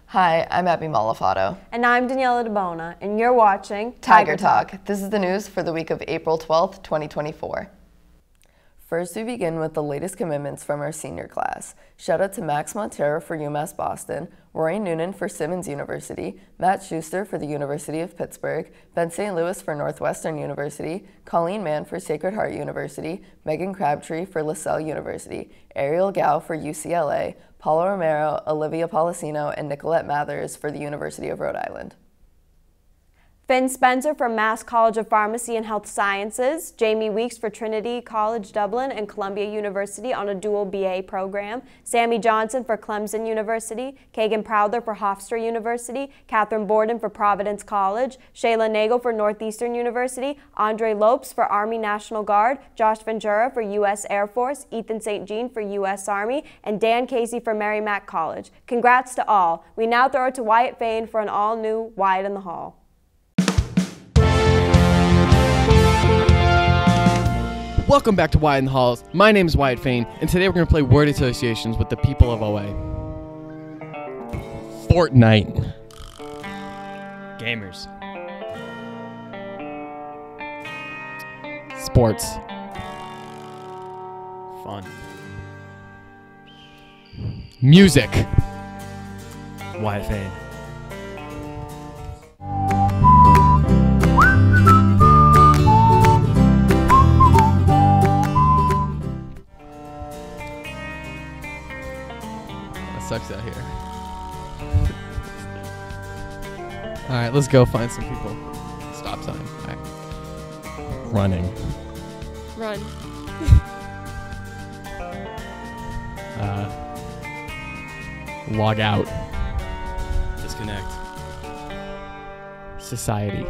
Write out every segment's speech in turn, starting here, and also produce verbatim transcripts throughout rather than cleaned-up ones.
Hi, I'm Abby Malafato. And I'm Daniela DeBona, and you're watching Tiger Talk. This is the news for the week of April twelfth, twenty twenty-four. First, we begin with the latest commitments from our senior class. Shout out to Max Montero for UMass Boston, Roy Noonan for Simmons University, Matt Schuster for the University of Pittsburgh, Ben Saint Louis for Northwestern University, Colleen Mann for Sacred Heart University, Megan Crabtree for LaSalle University, Ariel Gao for U C L A, Paula Romero, Olivia Policino, and Nicolette Mathers for the University of Rhode Island. Finn Spencer for Mass College of Pharmacy and Health Sciences, Jamie Weeks for Trinity College Dublin and Columbia University on a dual B A program, Sammy Johnson for Clemson University, Kagan Prowler for Hofstra University, Catherine Borden for Providence College, Shayla Nagel for Northeastern University, Andre Lopes for Army National Guard, Josh Ventura for U S Air Force, Ethan Saint Jean for U S Army, and Dan Casey for Merrimack College. Congrats to all. We now throw it to Wyatt Fain for an all-new Wyatt in the Hall. Welcome back to Wyatt in the Halls. My name is Wyatt Fain, and today we're going to play word associations with the people of O A. Fortnite. Gamers. Sports. Fun. Music. Wyatt Fain. Sucks out here. All right, let's go find some people. Stop sign. All right. Running. Run. Uh, log out. Disconnect. Society.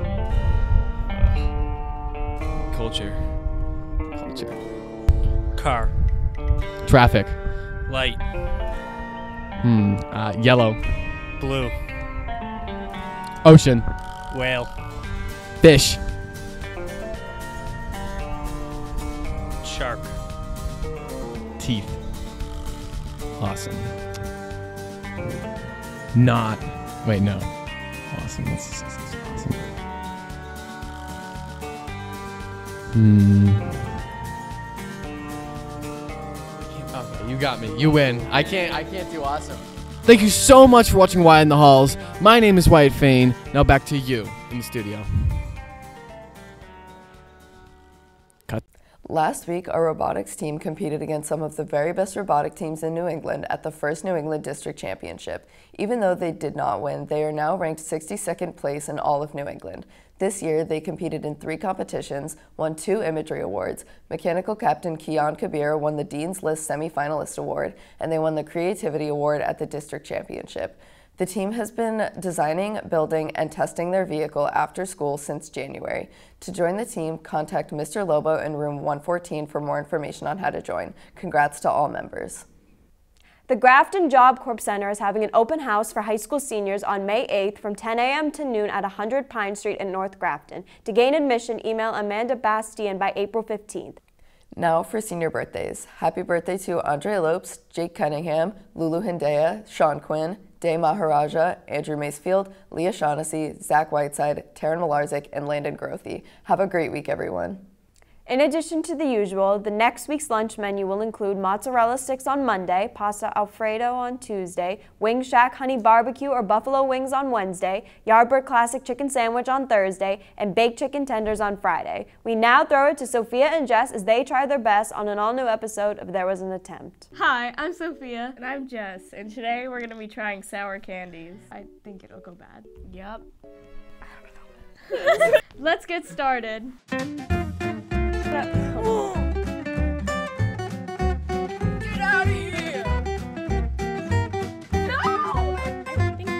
Culture. Culture. Car. Traffic. Light. Hmm. Uh, yellow. Blue. Ocean. Whale. Fish. Shark. Teeth. Awesome. Not. Wait, no. Awesome. That's, that's, that's awesome. Hmm. Okay, you got me. You win. I can't. I can't do awesome. Thank you so much for watching Wyatt in the Halls. My name is Wyatt Fain. Now back to you in the studio. Cut. Last week, our robotics team competed against some of the very best robotic teams in New England at the first New England District Championship. Even though they did not win, they are now ranked sixty-second place in all of New England. This year, they competed in three competitions, won two imagery awards. Mechanical Captain Kian Kabir won the Dean's List Semi-Finalist Award, and they won the Creativity Award at the District Championship. The team has been designing, building, and testing their vehicle after school since January. To join the team, contact Mister Lobo in room one fourteen for more information on how to join. Congrats to all members. The Grafton Job Corps Center is having an open house for high school seniors on May eighth from ten A M to noon at one hundred Pine Street in North Grafton. To gain admission, email Amanda Bastian by April fifteenth. Now for senior birthdays. Happy birthday to Andre Lopes, Jake Cunningham, Lulu Hindea, Sean Quinn, Day Maharaja, Andrew Macefield, Leah Shaughnessy, Zach Whiteside, Taryn Malarzik, and Landon Grothy. Have a great week, everyone. In addition to the usual, the next week's lunch menu will include mozzarella sticks on Monday, pasta alfredo on Tuesday, Wing Shack honey barbecue or buffalo wings on Wednesday, Yardbird classic chicken sandwich on Thursday, and baked chicken tenders on Friday. We now throw it to Sophia and Jess as they try their best on an all-new episode of There Was an Attempt. Hi, I'm Sophia. And I'm Jess. And today we're going to be trying sour candies. I think it'll go bad. Yep. I don't know. Let's get started. Get out of here! No! I think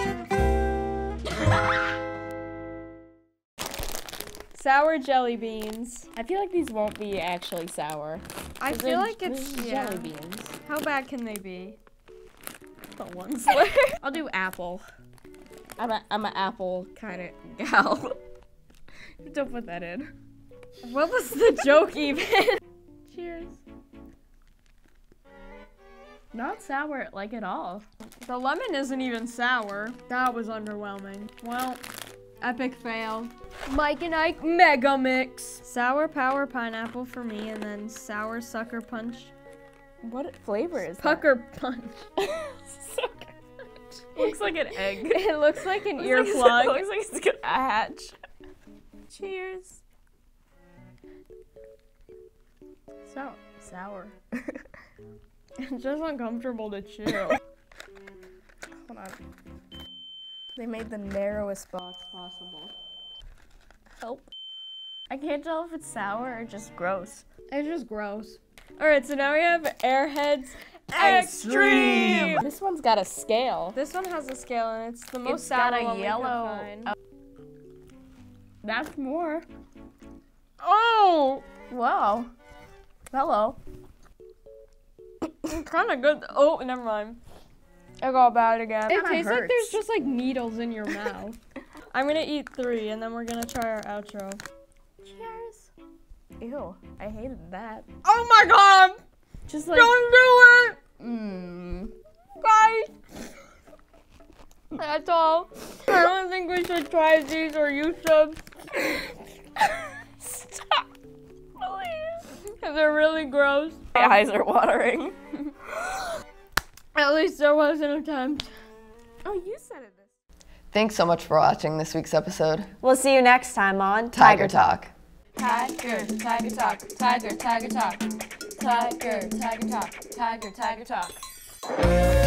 sour jelly beans. I feel like these won't be actually sour. I feel like it's yeah. jelly beans. How bad can they be? The ones. I'll do apple. I'm a I'm an apple Kind of gal. Don't put that in. What was the joke even? Cheers. Not sour like at all. The lemon isn't even sour. That was underwhelming. Well, epic fail. Mike and Ike Mega Mix. Sour Power Pineapple for me, and then Sour Sucker Punch. What flavor is Pucker Punch. Sucker Punch. Looks like an egg. It looks like an Looks earplug. like, looks like it's gonna hatch. Cheers. So sour. It's just uncomfortable to chew. Hold on. They made the narrowest box possible. Help. I can't tell if it's sour or just gross. It's just gross. All right, so now we have Airheads Extreme. This one's got a scale. This one has a scale, and it's the most It's sour got a one we could yellow- find. That's more. Oh, Wow. Hello. it's kind of good. Oh, never mind. I got bad again. It Kinda tastes like hurts. there's just like needles in your mouth. I'm gonna eat three, and then we're gonna try our outro. Cheers. Ew. I hated that. Oh my god! Just like. Don't do it! Mmm. Guys! That's all. I don't think we should try these, or you should. Stop. Please. Because they're really gross. My eyes are watering. At least there was an attempt. Oh, you said it. Thanks so much for watching this week's episode. We'll see you next time on Tiger Talk. Tiger, tiger talk, tiger, tiger talk, tiger, tiger talk, tiger, tiger talk.